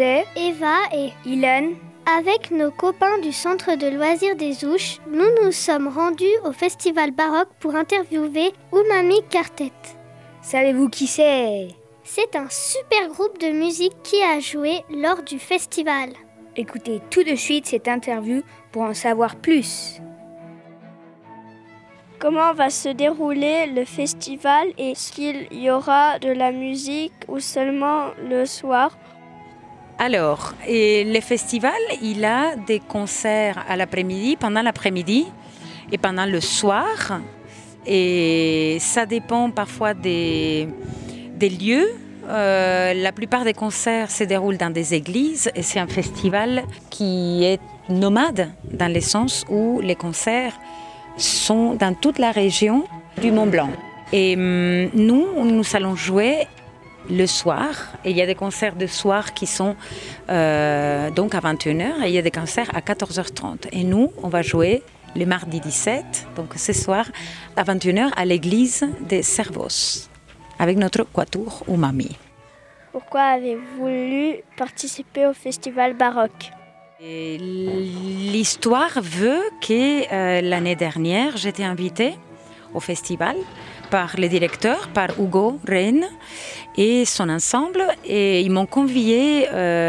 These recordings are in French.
c'est Eva et Ilan. Avec nos copains du centre de loisirs des Ouches, nous nous sommes rendus au festival baroque pour interviewer Umami Quartet. Savez-vous qui c'est? C'est un super groupe de musique qui a joué lors du festival. Écoutez tout de suite cette interview pour en savoir plus. Comment va se dérouler le festival? Est-ce qu'il y aura de la musique ou seulement le soir? Alors, le festival, il a des concerts à l'après-midi, pendant l'après-midi et pendant le soir. Et ça dépend parfois des lieux. La plupart des concerts se déroulent dans des églises et c'est un festival qui est nomade dans le sens où les concerts sont dans toute la région du Mont-Blanc. Et nous allons jouer le soir. Et il y a des concerts de soir qui sont donc à 21h et il y a des concerts à 14h30. Et nous, on va jouer le mardi 17, donc ce soir, à 21h à l'église de Servoz, avec notre quatuor Umami. Pourquoi avez-vous voulu participer au festival baroque? Et l'histoire veut que l'année dernière, j'étais invitée au festival par le directeur, par Hugo Rennes et son ensemble. Et ils m'ont conviée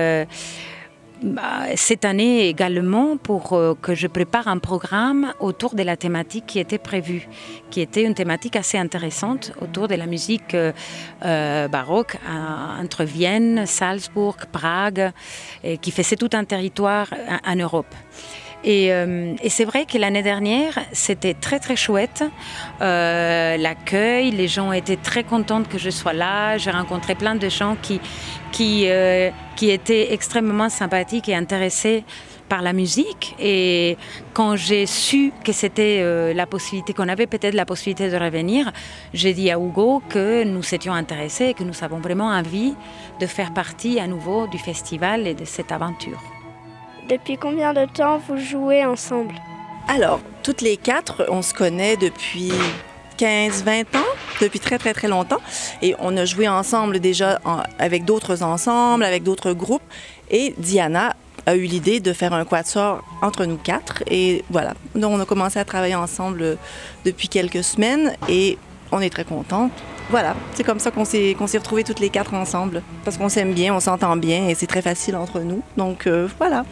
cette année également pour que je prépare un programme autour de la thématique qui était prévue, qui était une thématique assez intéressante autour de la musique baroque entre Vienne, Salzbourg, Prague, qui faisait tout un territoire en Europe. Et c'est vrai que l'année dernière, c'était très très chouette. L'accueil, les gens étaient très contents que je sois là. J'ai rencontré plein de gens qui étaient extrêmement sympathiques et intéressés par la musique. Et quand j'ai su que c'était la possibilité, qu'on avait peut-être la possibilité de revenir, j'ai dit à Hugo que nous étions intéressés et que nous avons vraiment envie de faire partie à nouveau du festival et de cette aventure. Depuis combien de temps vous jouez ensemble? Alors, toutes les quatre, on se connaît depuis 15-20 ans, depuis très très très longtemps. Et on a joué ensemble déjà avec d'autres ensembles, avec d'autres groupes. Et Diana a eu l'idée de faire un quatuor entre nous quatre. Et voilà, donc on a commencé à travailler ensemble depuis quelques semaines et on est très contents. Voilà, c'est comme ça qu'on s'est retrouvés toutes les quatre ensemble. Parce qu'on s'aime bien, on s'entend bien et c'est très facile entre nous. Donc voilà.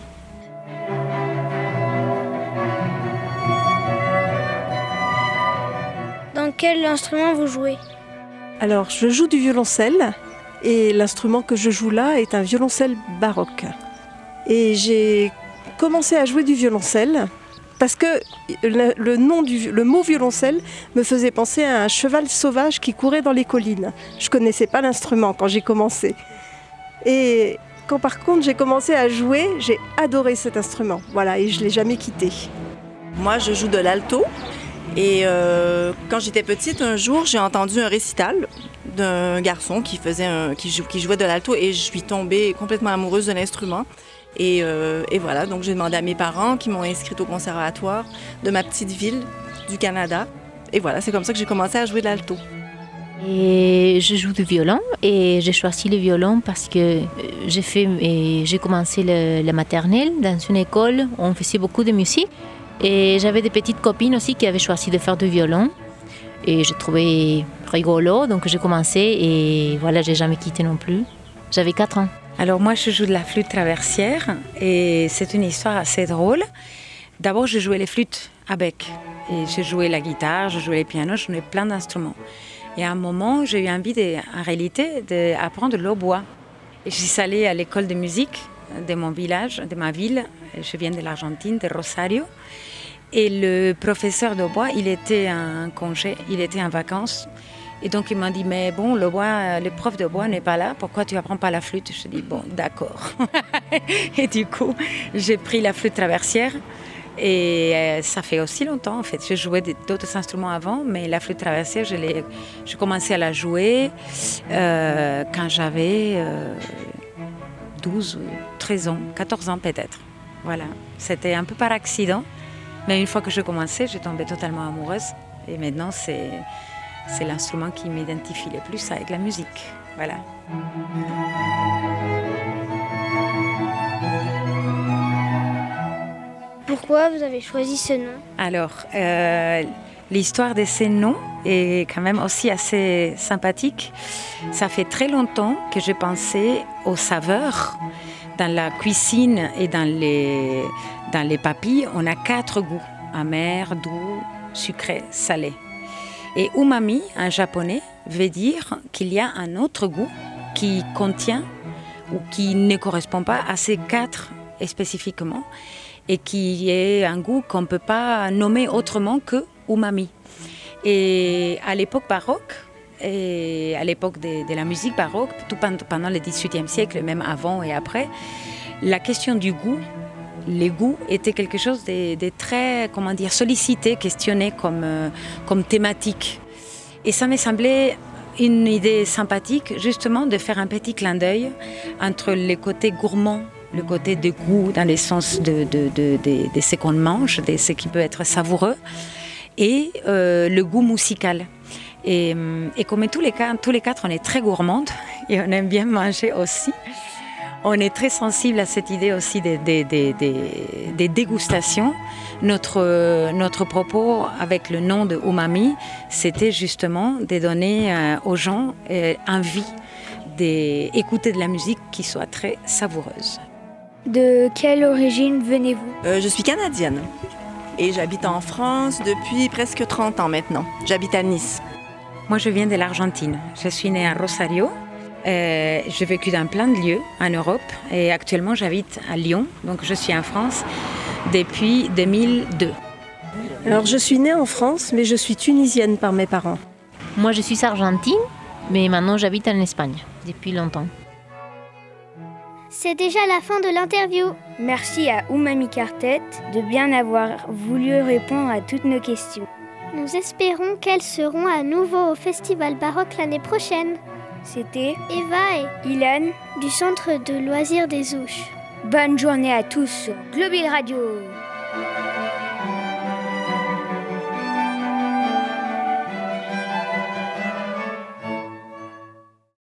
Dans quel instrument vous jouez? Alors, je joue du violoncelle et l'instrument que je joue là est un violoncelle baroque. Et j'ai commencé à jouer du violoncelle parce que le mot violoncelle me faisait penser à un cheval sauvage qui courait dans les collines. Je ne connaissais pas l'instrument quand j'ai commencé. Et quand par contre j'ai commencé à jouer, j'ai adoré cet instrument. Voilà, et je ne l'ai jamais quitté. Moi, je joue de l'alto. Et quand j'étais petite, un jour, j'ai entendu un récital d'un garçon qui jouait de l'alto et je suis tombée complètement amoureuse de l'instrument. Et voilà, donc j'ai demandé à mes parents qui m'ont inscrite au conservatoire de ma petite ville du Canada. Et voilà, c'est comme ça que j'ai commencé à jouer de l'alto. Et je joue du violon et j'ai choisi le violon parce que j'ai commencé la maternelle dans une école où on faisait beaucoup de musique. Et j'avais des petites copines aussi qui avaient choisi de faire du violon. Et j'ai trouvé rigolo, donc j'ai commencé et voilà, j'ai jamais quitté non plus. J'avais 4 ans. Alors moi, je joue de la flûte traversière et c'est une histoire assez drôle. D'abord, je jouais les flûtes à bec. Et je jouais la guitare, je jouais le piano, je jouais plein d'instruments. Et à un moment, j'ai eu envie, en réalité, d'apprendre le hautbois. Et je suis allée à l'école de musique de mon village, de ma ville. Je viens de l'Argentine, de Rosario. Et le professeur de hautbois, il était en congé, il était en vacances. Et donc il m'a dit, mais bon, le prof de hautbois n'est pas là, pourquoi tu n'apprends pas la flûte? Je dis, bon, d'accord. Et du coup, j'ai pris la flûte traversière. Et ça fait aussi longtemps, en fait. Je jouais d'autres instruments avant, mais la flûte traversière, j'ai commencé à la jouer quand j'avais 12, 13 ans, 14 ans peut-être. Voilà, c'était un peu par accident. Mais une fois que j'ai commencé, j'ai tombé totalement amoureuse. Et maintenant, c'est l'instrument qui m'identifie le plus avec la musique. Voilà. Pourquoi vous avez choisi ce nom? Alors, l'histoire de ces noms est quand même aussi assez sympathique. Ça fait très longtemps que je pensais aux saveurs. Dans la cuisine et dans les papilles, on a 4 goûts: amer, doux, sucré, salé. Et umami, en japonais, veut dire qu'il y a un autre goût qui contient ou qui ne correspond pas à ces 4 spécifiquement et qui est un goût qu'on ne peut pas nommer autrement que umami. Et à l'époque baroque, et à l'époque de la musique baroque, tout pendant le XVIIIe siècle, même avant et après, la question du goût, les goûts étaient quelque chose de très, sollicité, questionné comme thématique. Et ça me semblait une idée sympathique, justement, de faire un petit clin d'œil entre les côtés gourmands, le côté de goût dans le sens de ce qu'on mange, de ce qui peut être savoureux, et le goût musical. Et comme tous les 4, on est très gourmandes et on aime bien manger aussi. On est très sensible à cette idée aussi des dégustations. Notre propos avec le nom de umami, c'était justement de donner aux gens envie d'écouter de la musique qui soit très savoureuse. De quelle origine venez-vous? Je suis canadienne et j'habite en France depuis presque 30 ans maintenant. J'habite à Nice. Moi, je viens de l'Argentine. Je suis née à Rosario. J'ai vécu dans plein de lieux en Europe et actuellement j'habite à Lyon, donc je suis en France depuis 2002. Alors je suis née en France, mais je suis tunisienne par mes parents. Moi, je suis argentine, mais maintenant j'habite en Espagne depuis longtemps. C'est déjà la fin de l'interview. Merci à Umami Quartet de bien avoir voulu répondre à toutes nos questions. Nous espérons qu'elles seront à nouveau au Festival Baroque l'année prochaine. C'était Eva et Ilan du Centre de loisirs des Ouches. Bonne journée à tous sur Global Radio.